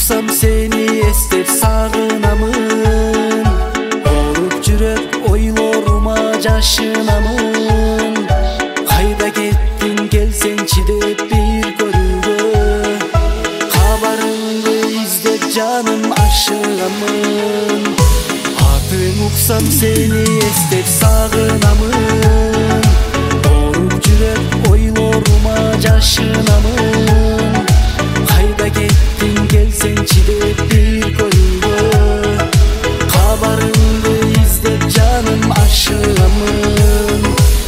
uksam seni estep sağınamın. Orup жүрөк ойлорuma жашынамын. Кайда кеттиң келсеңчи деп бир көрүүгө, кабарыңды издеп жаным ашыгамын. Атың уксам сени эстеп сагынамын. Оруп жүрөк ойлорума жашынамын. Кайда кеттиң келсеңчи деп бир көрүүгө, кабарыңды издеп жаным ашыгамын.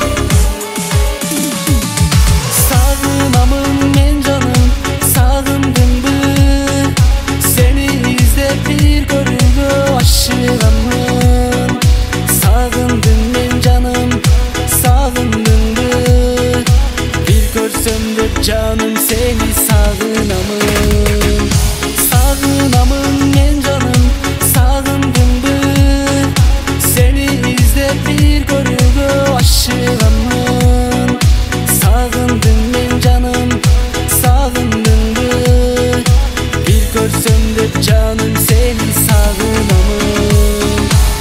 Сагынамын мен жаным, сагындыңбы? Сени издеп бир көрүүгө ашыгамын. Сагындың мен жаным, сагындыңбы? Бир көрсөм деп жаным сени сагынамын. Сагынамын мен жаным, сагындыңбы? Сени издеп бир көрүүгө ашыгамын. Сагындың мен жаным, сагындыңбы? Бир көрсөм деп жаным сени сагынамын.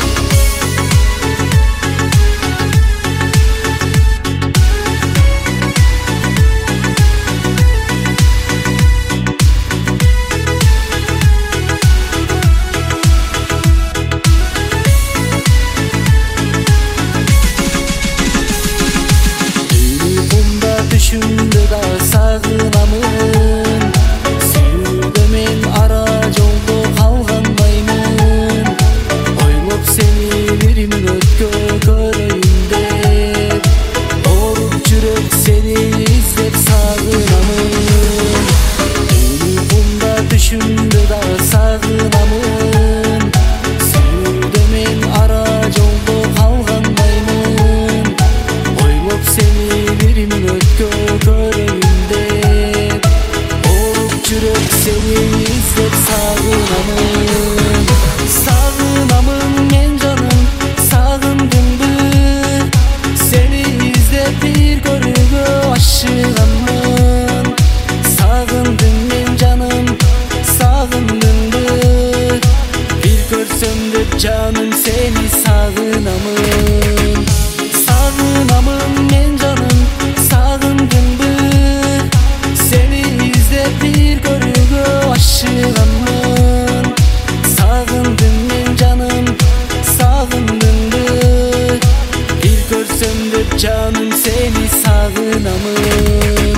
Düşümde da sağınamın. Sürdü men ara jolda kalganmaymun. Oylop seni bir minutga köreyim dep, orup жүрөк seni izdep sağınamın. Uykumda düşümde da sağınamın. Sürdü men ara jolda kalganmaymun. Oylop seni bir minutga köreyim dep, orup жүрөk seni izdep sağınamın. Sağınamın men canım, sağındыңбы? Seni izdep bir көрүүгө ашыгамын. Sağındың men canım, sağındыңбы? Bir көрсөм деп жаным seni sağınamın. Sağınamın men canım, sağındыңбы? Seni izdep bir көрүүгө ашыгамын. Sağındың men canım, sağındыңбы? Bir көрсөm деп жаным seni sağınamın.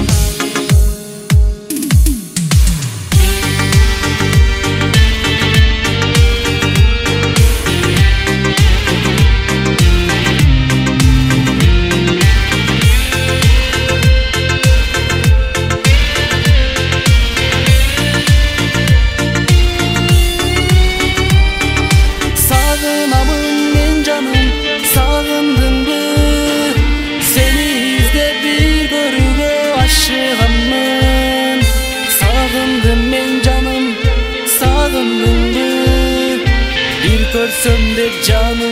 Sağınamın men canım, sağındыңбы? Seni izdep bir көрүүгө ашыгамын. Sağındım men canım, sağındыңбы? Bir көрсөm деп жаным